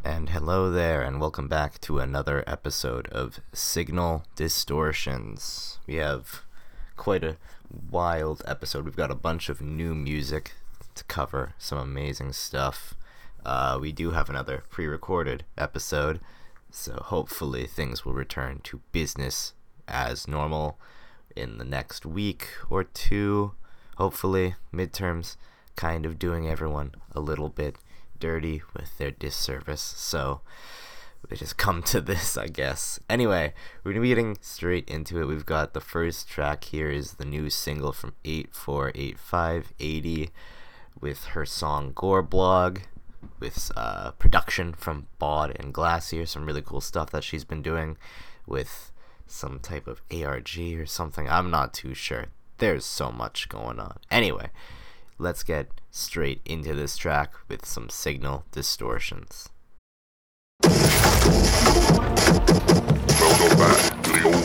And hello there, and welcome back to another episode of Signal Distortions. We have quite a wild episode. We've got a bunch of new music to cover, some amazing stuff. We do have another pre-recorded episode, so hopefully things will return to business as normal in the next week or two. Hopefully, midterms kind of doing everyone a little bit dirty with their disservice, so we just come to this, I guess. Anyway, we're gonna be getting straight into it. We've got the first track here is the new single from 848580 with her song Gore Blog, with production from Bod and Glacier, some really cool stuff that she's been doing with some type of ARG or something. I'm not too sure. There's so much going on. Anyway, let's get straight into this track with some Signal Distortions. Welcome back to the old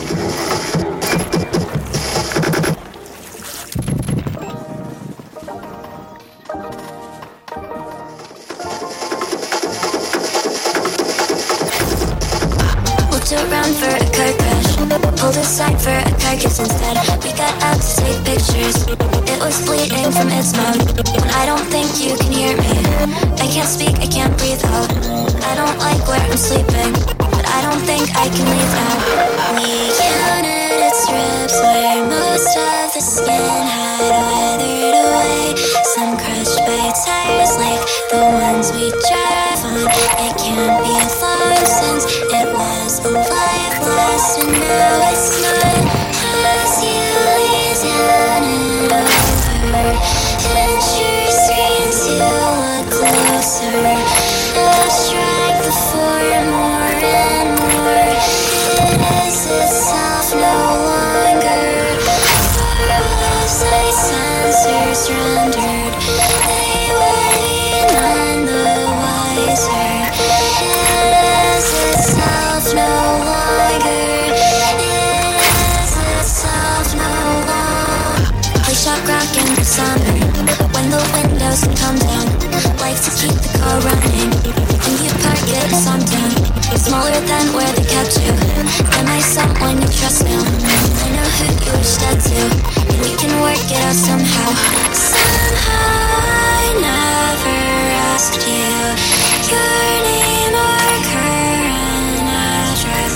Looked around for a car crash, pulled aside for a carcass instead. We got out to take pictures. It was bleeding from its mouth. When I don't think you can hear me, I can't speak, I can't breathe out. I don't like where I'm sleeping, but I don't think I can leave now. We counted its strips where most of the skin had withered away. Some crushed by tires like the ones we drive on. It can't be long since it was alive last, and now it's not. As you lay down and over, picture screens you look closer. Abstract the form more and more. It is itself no longer. Our website sensors rendered, they would be none the wiser. It is itself no longer. It is itself no longer. Play shock rock in the summer when the windows can come down. Like to keep the car running, and you park it sometime. Smaller than where they kept you. Am I someone you trust now? I know who you wish dead to, and we can work it out somehow. Somehow I never asked you your name or current address.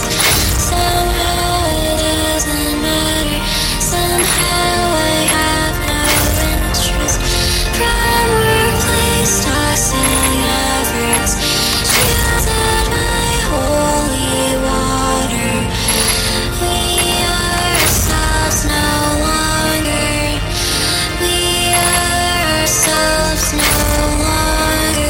Somehow it doesn't matter. Somehow I have no interest. From workplace tossing efforts, shielded my holy water. We are ourselves no longer. We are ourselves no longer.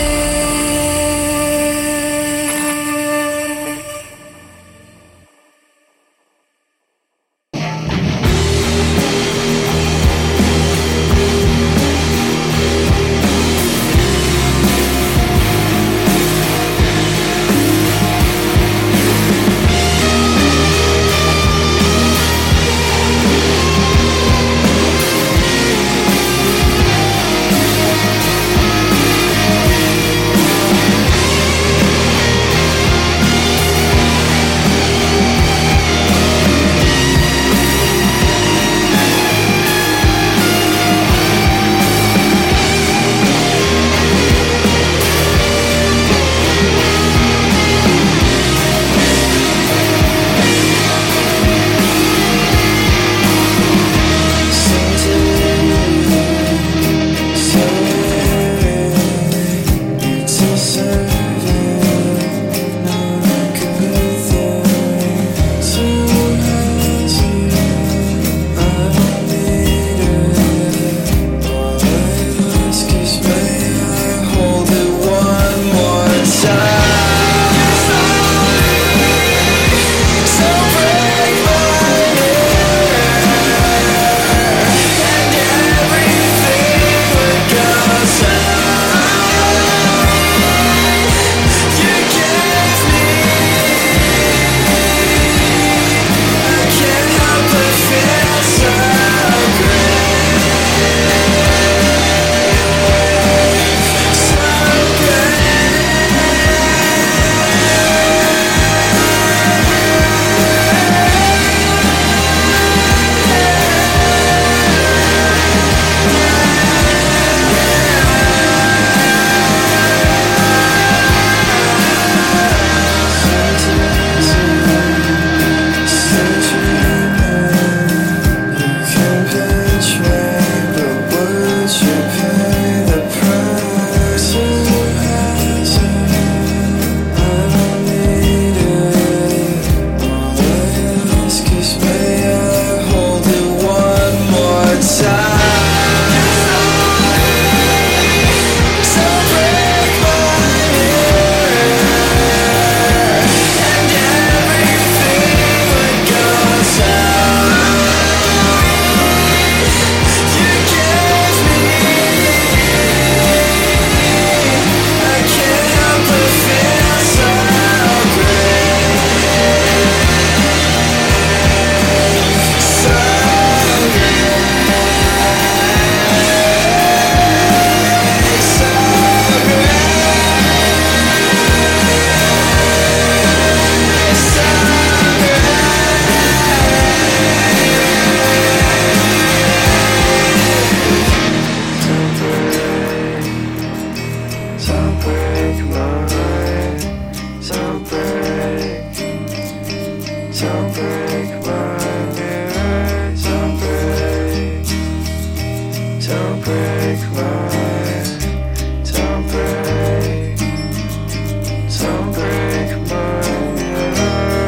Don't break my heart.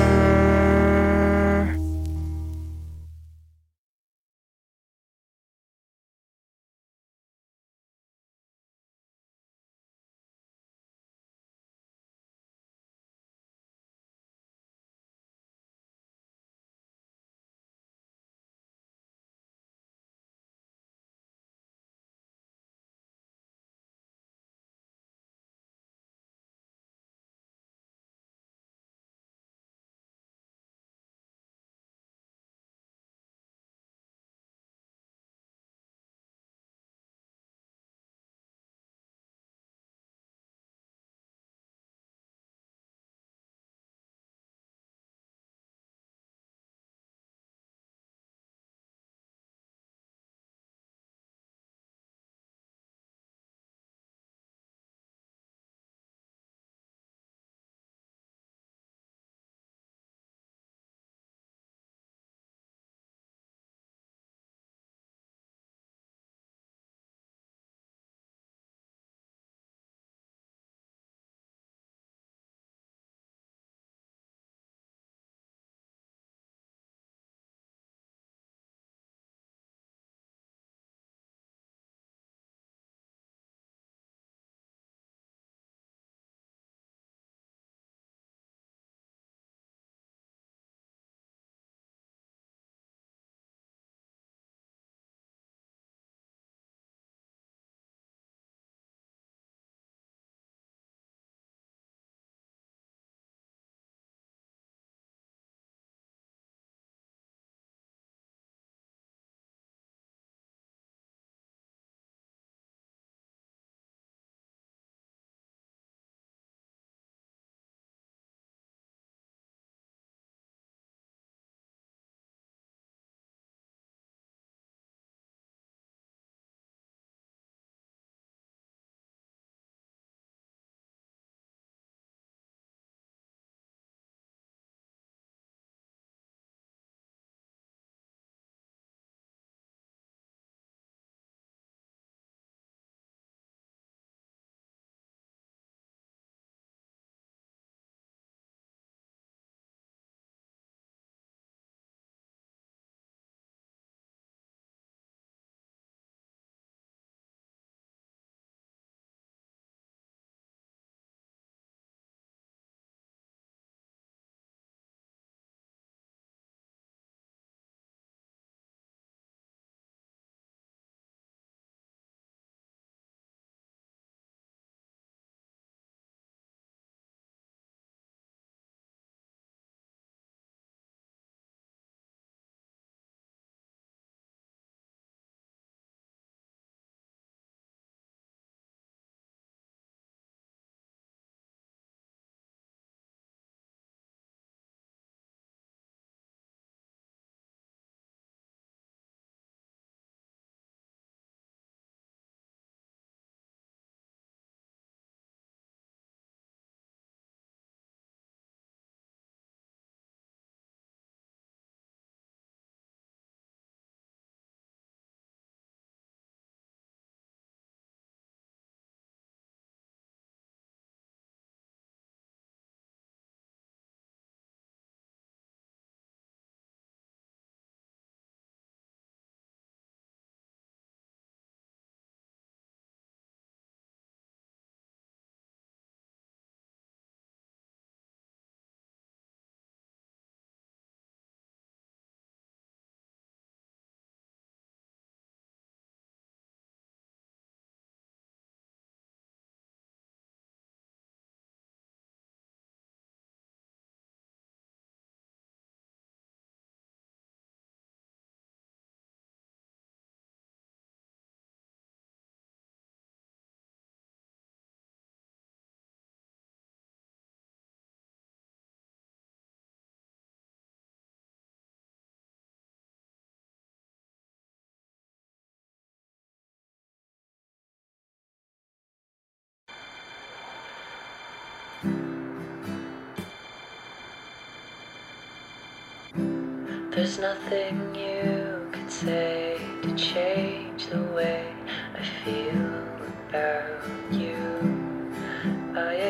There's nothing you could say to change the way I feel about you. I accept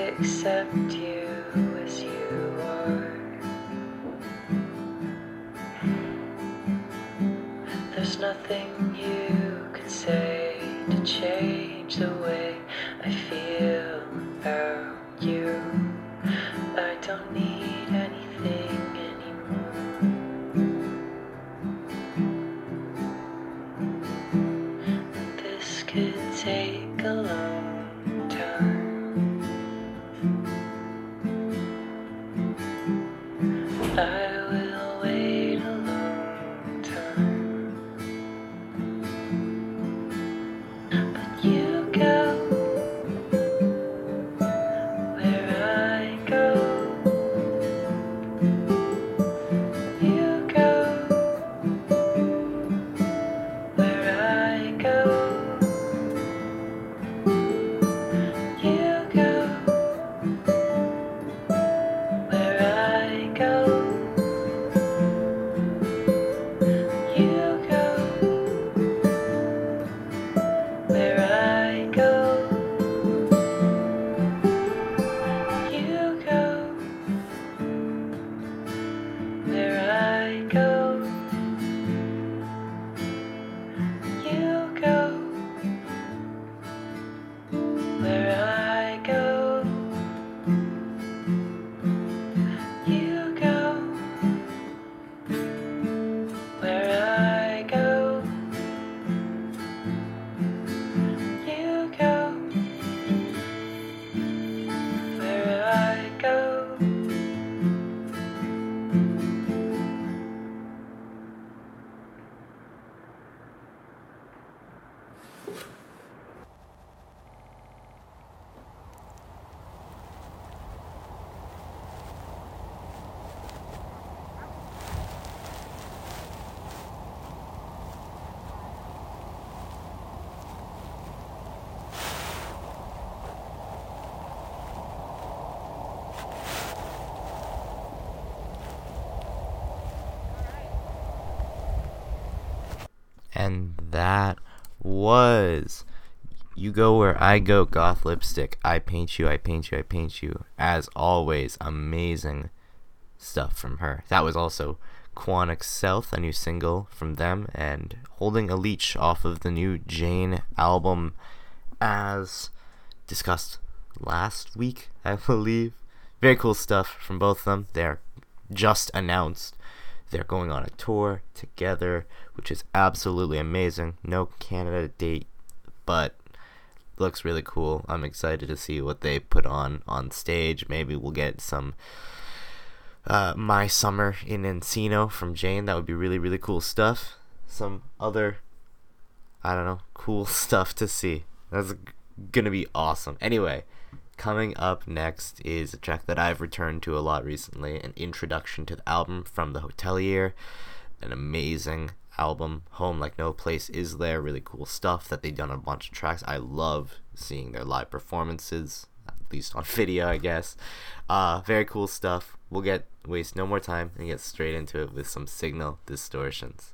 accept you as you are. There's nothing you could say to change the way I feel about you. I don't need anything anymore. This could take a long time. I will wait a long time. But you go where I go. You go where I go. You go where I go. You go where I go. You go where I go. You go where I go. You go where I go. You go where I go. And that was You Go Where I Go, Goth Lipstick. I paint you, I paint you, I paint you. As always, amazing stuff from her. That was also Quantic South, a new single from them, and Holding a Leech off of the new Jane album, as discussed last week, I believe. Very cool stuff from both of them. They're just announced they're going on a tour together, which is absolutely amazing. No Canada date, but looks really cool. I'm excited to see what they put on stage. Maybe we'll get some My Summer in Encino from Jane. That would be really, really cool stuff. Some other, I don't know, cool stuff to see. That's gonna be awesome. Anyway, coming up next is a track that I've returned to a lot recently, an introduction to the album from The Hotelier, an amazing album, Home Like No Place Is There, really cool stuff that they've done on a bunch of tracks. I love seeing their live performances, at least on video, I guess. Very cool stuff. We'll waste no more time and get straight into it with some Signal Distortions.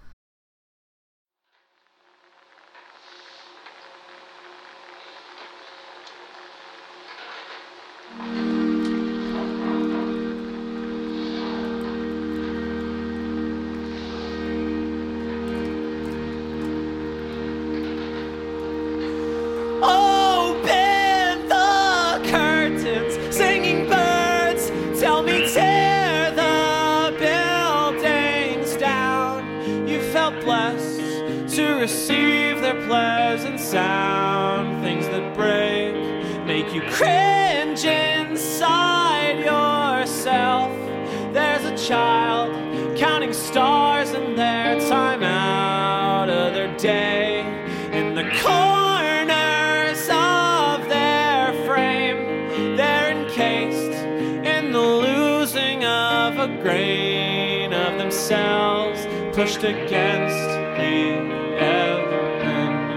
Open the curtains, singing birds, tell me tear the buildings down. You felt blessed to receive their pleasant sound. Things that break make you cringe inside yourself. There's a child counting stars in their time out of their day. In the corners of their frame, they're encased in the losing of a grain of themselves, pushed against the ebb and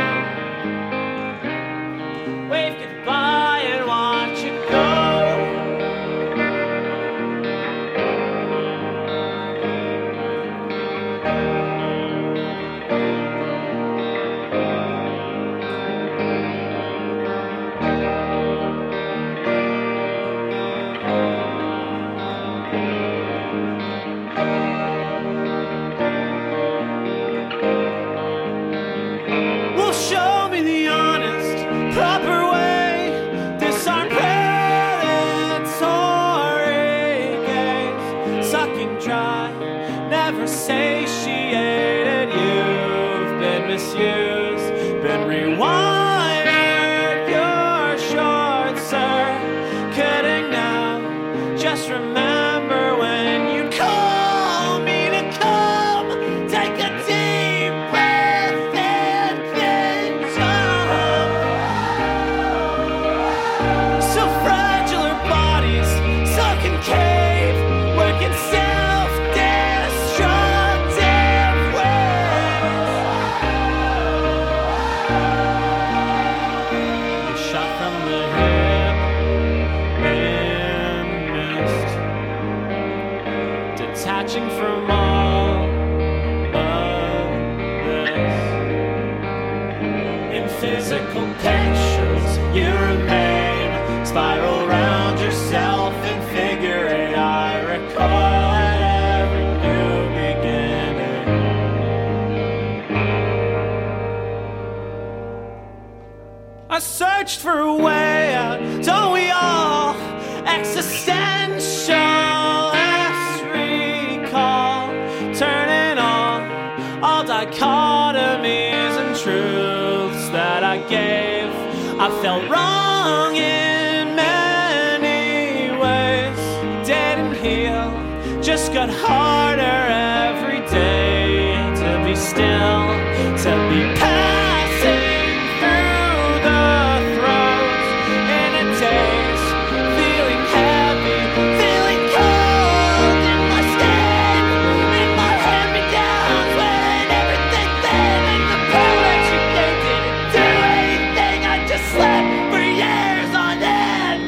flow. Wave goodbye and watch it go. satiated. You've been misused, been rewired. You're short circuiting now. Just remember when you call me to come. Take a deep breath and then jump. So fragile our bodies, stuck in cave, working self-destructive ways. You're shot from the hip in mist, detaching from all of this. In physical pictures, you remain, spiral round yourself in figure eight. I recoil at every new beginning. I searched for a way out, don't we all? Existentialist recall, turning on all dichotomies and truths that I gave. I felt wrong in many ways. Didn't heal, just got harder every day. To be still, to be passing through the throes in a daze, feeling heavy, feeling cold in my skin, in my hand-me-downs, when everything then and the privilege you gave didn't do anything. I just slept for years on end.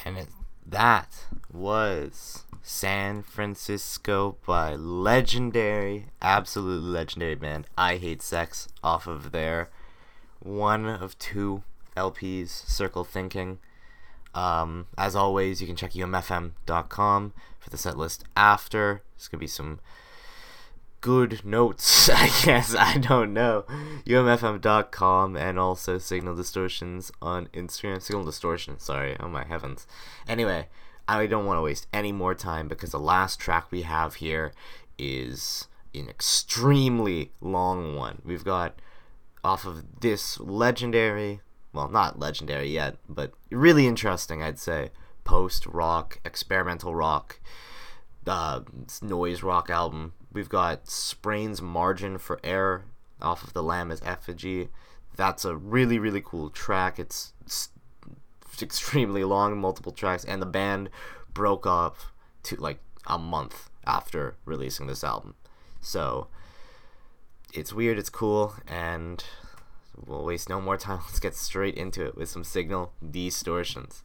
That was San Francisco by legendary, absolutely legendary band I Hate Sex off of their one of two LPs, Circle Thinking. As always, you can check umfm.com for the set list after. There's going to be some good notes, I guess. I don't know. umfm.com and also Signal Distortions on Instagram. Signal Distortion, sorry. Oh my heavens. Anyway, I don't want to waste any more time because the last track we have here is an extremely long one. We've got off of this legendary, well, not legendary yet, but really interesting, I'd say, post-rock, experimental rock, noise rock album. We've got Sprain's Margin for Error off of The Lamb is Effigy. That's a really, really cool track. It's extremely long, multiple tracks, and the band broke up to like a month after releasing this album. So it's weird, it's cool, and we'll waste no more time. Let's get straight into it with some Signal Distortions.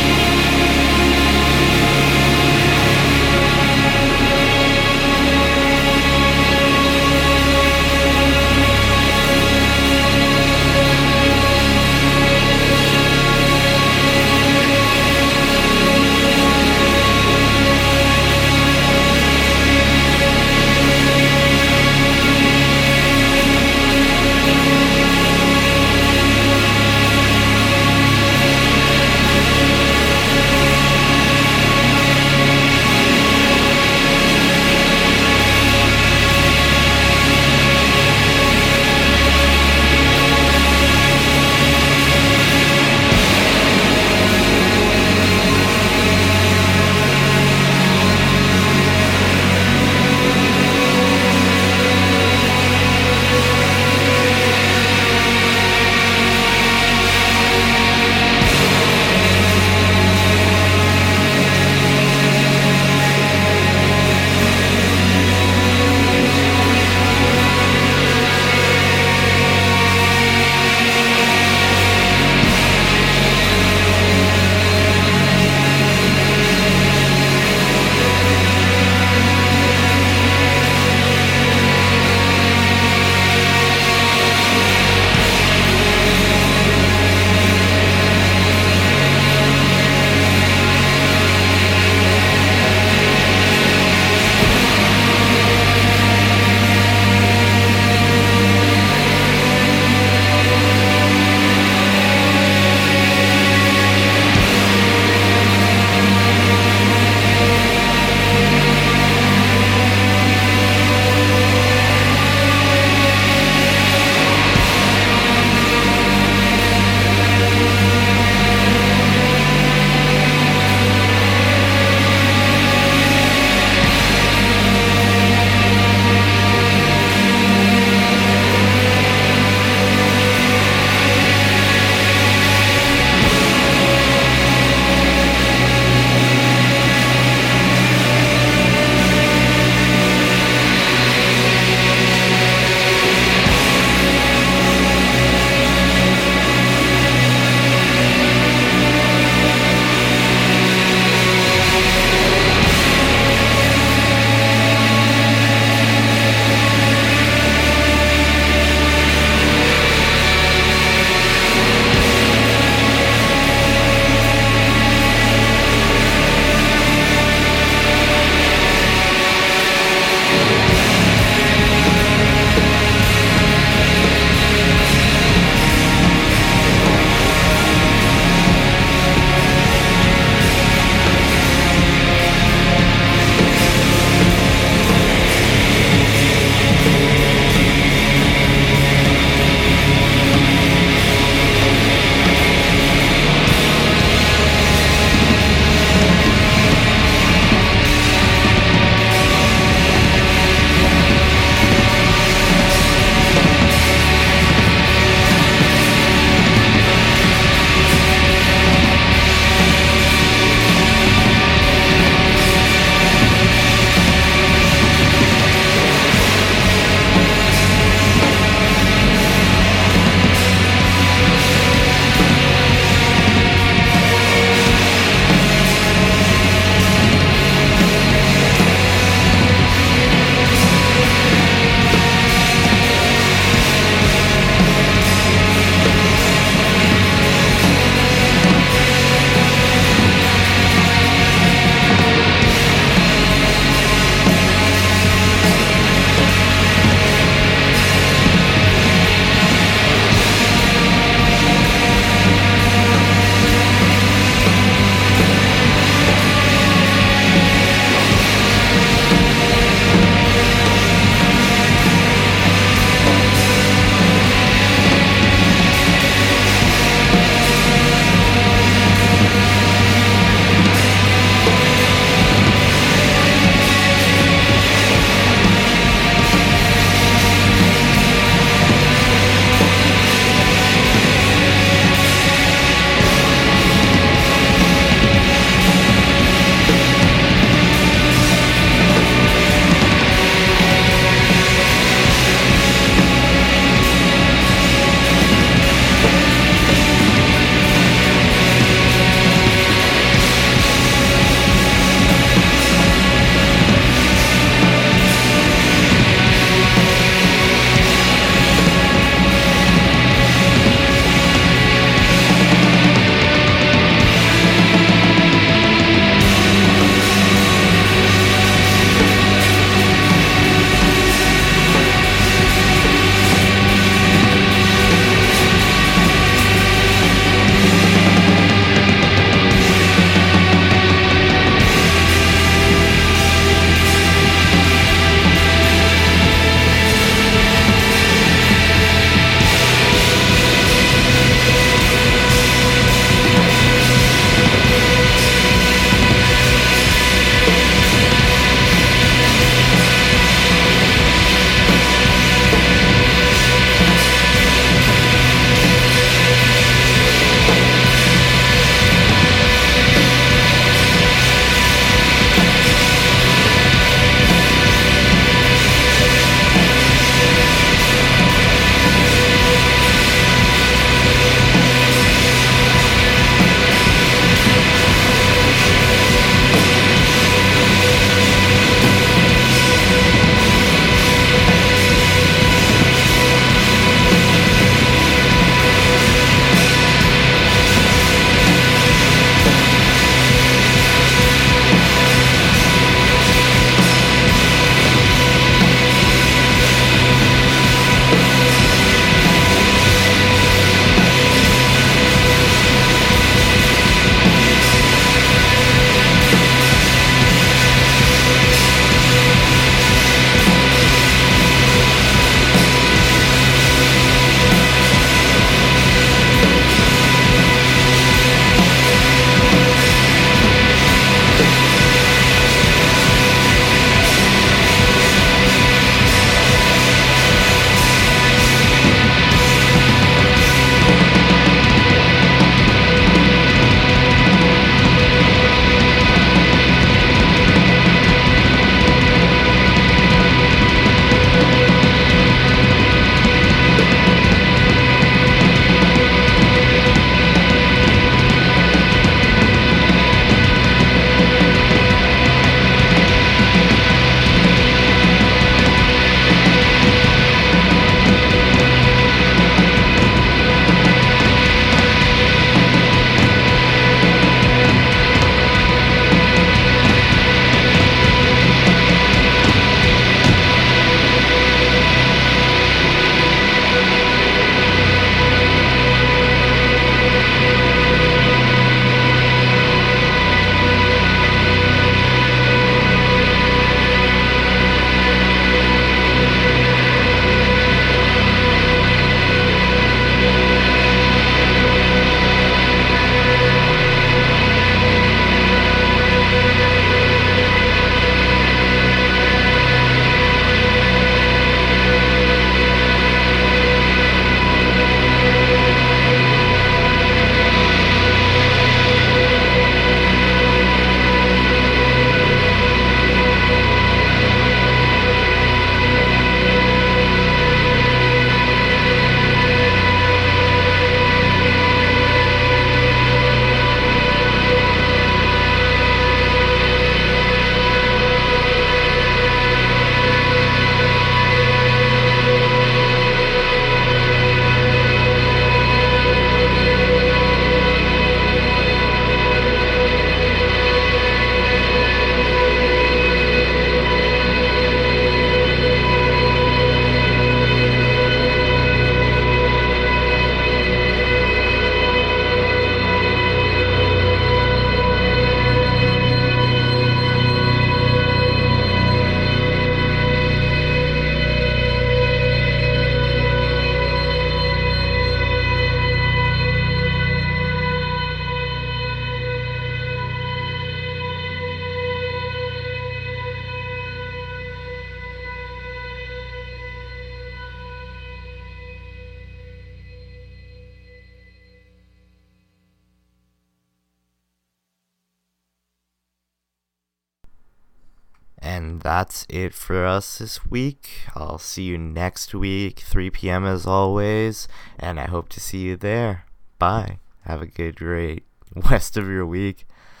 And that's it for us this week. I'll see you next week, 3 p.m. as always, and I hope to see you there. Bye. Have a good, great rest of your week.